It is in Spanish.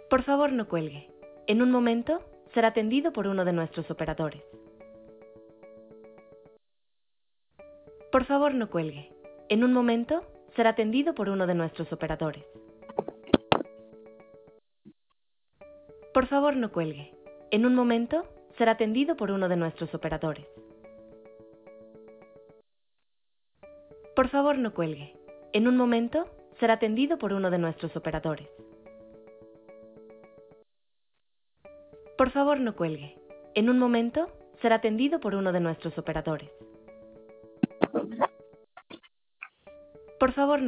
Por favor, no cuelgue. En un momento será atendido por uno de nuestros operadores. Por favor, no cuelgue. En un momento será atendido por uno de nuestros operadores. Por favor, no cuelgue. En un momento será atendido por uno de nuestros operadores. Por favor, no cuelgue. En un momento será atendido por uno de nuestros operadores. Por favor, no cuelgue. En un momento será atendido por uno de nuestros operadores. Por favor,